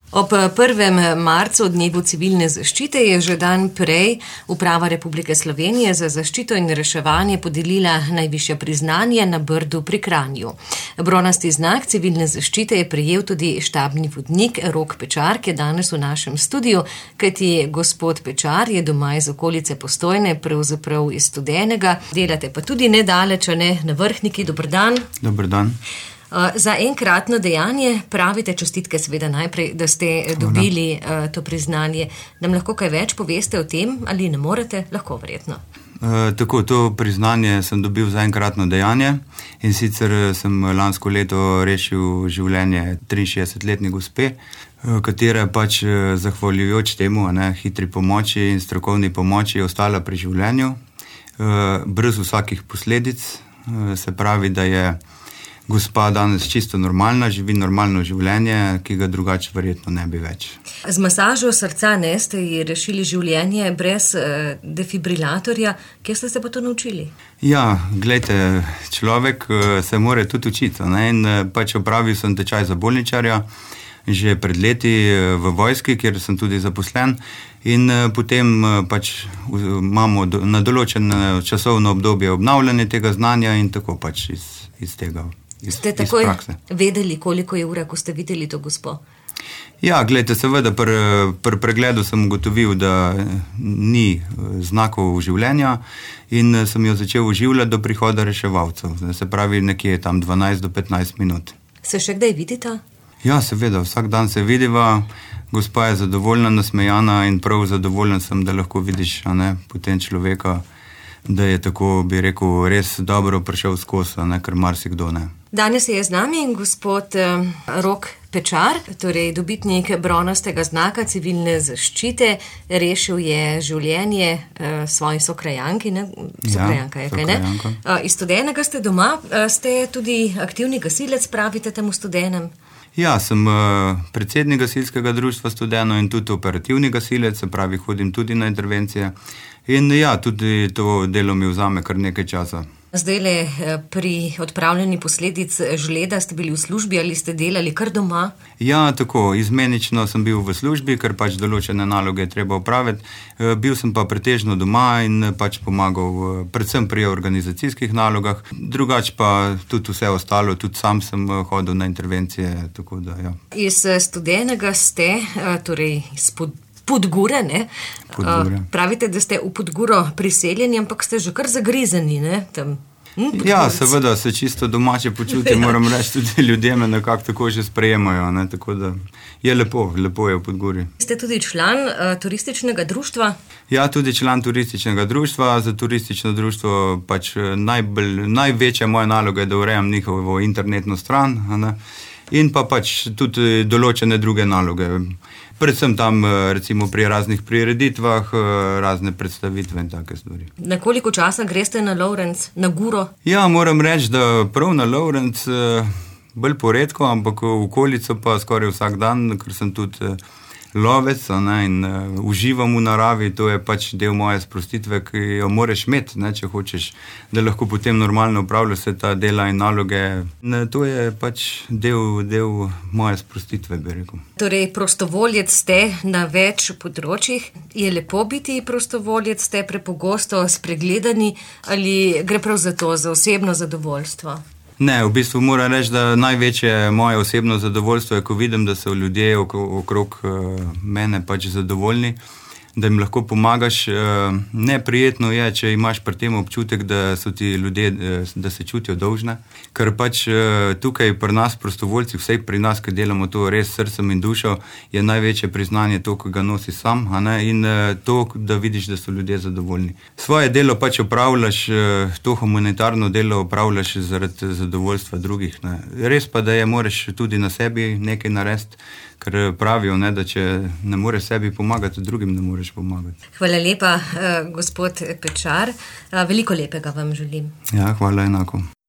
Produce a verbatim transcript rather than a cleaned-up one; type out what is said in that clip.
Ob prvem marcu, dnevu civilne zaščite, je že dan prej Uprava Republike Slovenije za zaščito in reševanje podelila najvišje priznanje na Brdu pri Kranju. Bronasti znak civilne zaščite je prejel tudi štabni vodnik Rok Pečar, ki je danes v našem studiu, kajti gospod Pečar je doma iz okolice Postojne, pravzaprav iz Studenega. Delate pa tudi nedaleč, ne, na Vrhniki. Dober dan. Dober dan. Za enkratno dejanje pravite čestitke seveda najprej, da ste dobili uh, to priznanje. Nam lahko kaj več poveste o tem ali ne morete? Lahko verjetno. E, tako, to priznanje sem dobil za enkratno dejanje in sicer sem lansko leto rešil življenje triinšestdesetletne gospe, katera pač zahvaljujoč temu, ne, hitri pomoči in strokovni pomoči je ostala pri življenju, e, brez vsakih posledic, e, se pravi, da je gospa danes čisto normalna, živi normalno življenje, ki ga drugače verjetno ne bi več. Z masažo srca ne ste ji rešili življenje brez uh, defibrilatorja. Kje ste se pa to naučili? Ja, glejte, človek uh, se mora tudi učiti, ne? In uh, pač opravil sem tečaj za bolničarja že pred leti uh, v vojski, kjer sem tudi zaposlen. In uh, potem uh, pač uh, imamo do, na določeno časovno obdobje obnavljanje tega znanja in tako pač iz, iz tega. Iz, ste takoj vedeli, koliko je ura, ko ste videli to gospo? Ja, gledajte, seveda, pri pr pregledu sem ugotovil, da ni znakov življenja in sem jo začel oživljati do prihoda reševalcev. Se pravi, nekje tam dvanajst do petnajst minut. Se še kdaj vidite? Ja, seveda, vsak dan se vidiva, gospa je zadovoljna, nasmejana in prav zadovoljen sem, da lahko vidiš, a ne, potem človeka, da je tako, bi rekel, res dobro prišel skozi, ne, ker marsikdo ne. Danes je z nami gospod uh, Rok Pečar, torej dobitnik bronastega znaka civilne zaščite. Rešil je življenje uh, svoji sokrajanki, ne? Sokrajanka je, kaj ne? Uh, iz Studenega ste doma, uh, ste tudi aktivni gasilec, pravite temu Studenem? Ja, sem uh, predsednik gasilskega društva Studeno in tudi operativni gasilec, se pravi, hodim tudi na intervencije. In ja, tudi to delo mi vzame kar nekaj časa. Zdajle pri odpravljanju posledic žleda ste bili v službi ali ste delali kar doma? Ja, tako, izmenično sem bil v službi, ker pač določene naloge je treba opraviti. Bil sem pa pretežno doma in pač pomagal predvsem pri organizacijskih nalogah. Drugač pa tudi vse ostalo, tudi sam sem hodil na intervencije, tako da ja. Iz Studenega ste, torej izpod Podgure, ne? Podgure. Pravite, da ste v Podguro priseljeni, ampak ste že kar zagrizeni, ne? Tam. Hm, ja, seveda se čisto domače počuti, moram reči, tudi ljudje me nekako tako že sprejemajo, ne? Tako da je lepo, lepo je v Podguri. Ste tudi član uh, turističnega društva? Ja, tudi član turističnega društva. Za turistično društvo pač najbolj, največja moja naloga je, da urejam njihovo internetno stran, ne? In pa pač tudi določene druge naloge. Predvsem tam recimo pri raznih prireditvah, razne predstavitve in take stvari. Na koliko časa greste na Lovrenc, na Guro? Ja, moram reči, da prav na Lovrenc bolj poredko, ampak v okolico pa skoraj vsak dan, ker sem tudi lovec, ne, in uh, uživam v naravi, to je pač del moje sprostitve, ki jo moraš imeti, ne, če hočeš, da lahko potem normalno upravljaš vse ta dela in naloge. Ne, to je pač del, del moje sprostitve, bi rekel. Torej, prostovoljec ste na več področjih. Je lepo biti prostovoljec, ste prepogosto spregledani ali gre prav za to, za osebno zadovoljstvo? Ne, v bistvu moram reči, da največje moje osebno zadovoljstvo je, ko vidim, da so ljudje okrog mene pač zadovoljni, da jim lahko pomagaš. Neprijetno je, če imaš pri tem občutek, da so ti ljudje, da se čutijo dolžne, ker pač tukaj pri nas prostovoljcih, vsej pri nas, ki delamo to res srcem in dušo, je največje priznanje to, ko ga nosi sam, a ne? In to, da vidiš, da so ljudje zadovoljni. Svoje delo pač opravljaš, to humanitarno delo opravljaš zaradi zadovoljstva drugih, ne? Res pa, da je moraš tudi na sebi nekaj narediti, ker pravijo, ne, da če ne moreš sebi pomagati, drugim ne moreš pomagati. Hvala lepa, gospod Pečar. Veliko lepega vam želim. Ja, hvala enako.